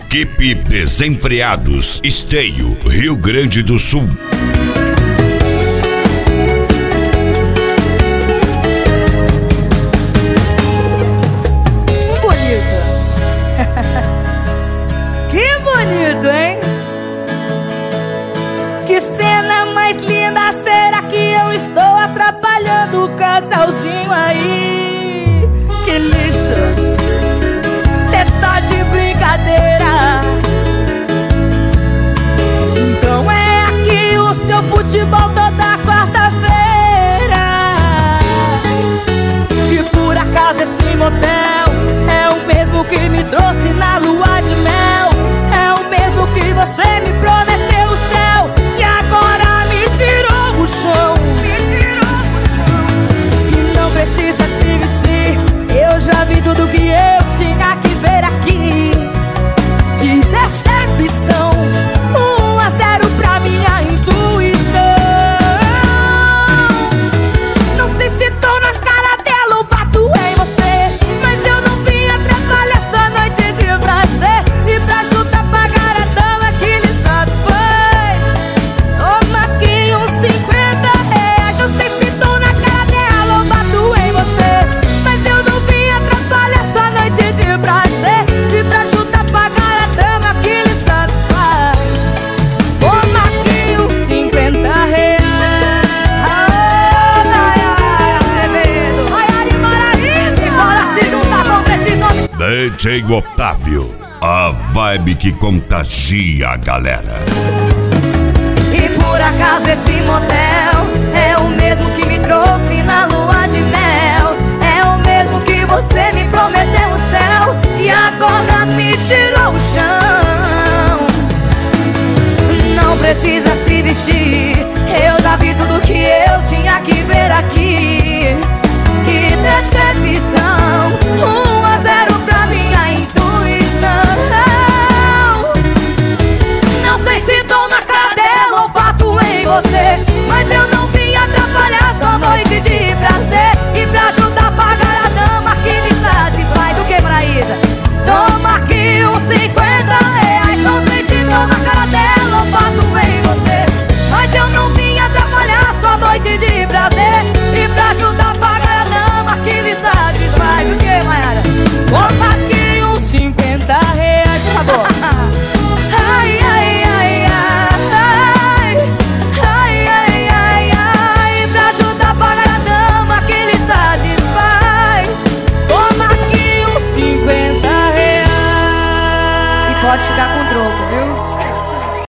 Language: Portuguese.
Equipe Desenfreados, Esteio, Rio Grande do Sul. Bonito. Que bonito, hein? Que cena mais linda, será que eu estou atrapalhando o casalzinho aí? Que lixo, cê tá de brincadeira. Então é aqui o seu futebol toda quarta-feira. E por acaso esse motel é o mesmo que me trouxe na lua de mel. É o mesmo que você me prometeu o céu e agora me tirou o chão. E não precisa se vestir, eu já vi tudo que eu tinha que ver aqui. Que decepção, 1-0 pra minha intuição. Não sei se tô na cara dela ou bato em você, mas eu não vim atrapalhar essa noite de prazer. E pra chutar pagar a dama que lhe satisfaz, toma aqui uns 50 reais. Não sei se tô na cara dela ou bato em você, mas eu não vim atrapalhar essa noite de prazer. E pra chutar pagar a dama que lhe satisfaz, toma aqui uns 50 reais. Bora se juntar contra esses homens. DJ Otávio, a vibe que contagia a galera. E por acaso esse motel é o mesmo que me trouxe na lua de mel. É o mesmo que você me prometeu o céu e agora me tirou o chão. Não precisa se vestir, eu já vi tudo que eu tinha que ver aqui. Que decepção, 1-0 pra minha intuição. Não sei se tô na cara dela ou bato em você, mas eu não vim atrapalhar sua noite de prazer. E pra ajudar a pagar a dama que lhe satisfaz. O que, Maraísa? Toma aqui uns 50 reais. Não sei se tô na cara dela ou bato em você, mas eu não vim atrapalhar sua noite de prazer. E pra ajudar a pagar a dama que lhe satisfaz. O que, Maiara? Toma aqui uns 50 reais, por favor. Ai, ai, ai, ai, ai, ai, ai, ai. Pra ajudar a pagar a dama que lhe satisfaz, toma aqui uns 50 reais. E pode ficar com troco, viu?